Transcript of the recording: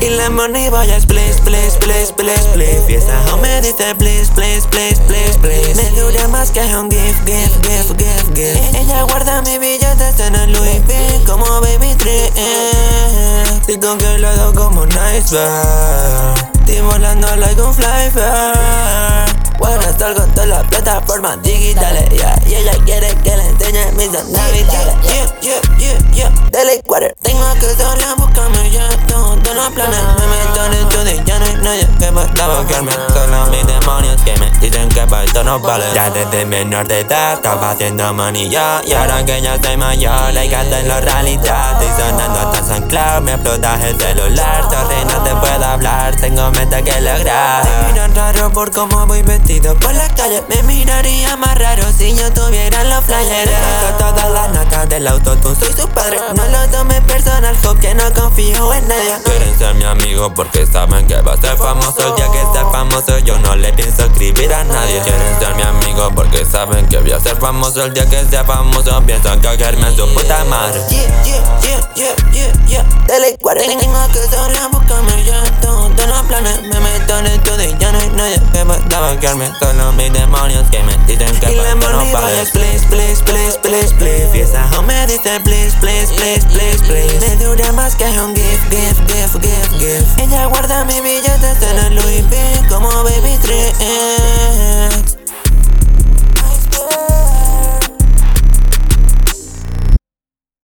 Y la money vaya please, please, please, please, please. Y esa hoe me dice please, please, please, please, please. Me dura más que un gift, gift, gift, gift, gift. Ella guarda mis billetes en el Louis V como Baby Tree. Si congelado como un iceberg, estoy volando like un fly bird. Bueno, estoy con todas las plataformas digitales, yeah. Y ella quiere que le enseñe mis navidades. Dele quarter. Tengo que salir a buscarme ya todos los planes. Me meto en estudio y ya no hay nadie que pueda bloquearme. Solo mis demonios que me dicen que para esto no vale. Ya desde menor de edad estaba haciendo money yo. Y ahora que ya soy mayor, hay que hacerlo realidad. Estoy sonando hasta San Cloud, me explota el celular. Sorry, no te puedo hablar, tengo meta que lograr. Me miran raro por cómo voy vestido por la calle. Me miraría más raro si yo tuviera los flyers. Todas las notas del autotune, soy su padre. No lo tomes personal, que no confío en nadie. Quieren ser mi amigo porque saben que va a ser famoso. El día que sea famoso yo no le pienso escribir a nadie. Quieren ser mi amigo porque saben que voy a ser famoso. El día que sea famoso piensan cagarme en su puta madre. Dele quarter. Tengo que salir a buscarme ya todos los planes. Me meto en el estudio y ya no hay nadie que pueda bloquearme. Solo mis demonios que me dicen que para esto no vale. Please, please, please, please, please. Y esa hoe me dice please, please, please, please, please. Me dura más que un gift, gift, gift, gift, gift. Ella guarda mis billetes en el Louis V como Baby Tree.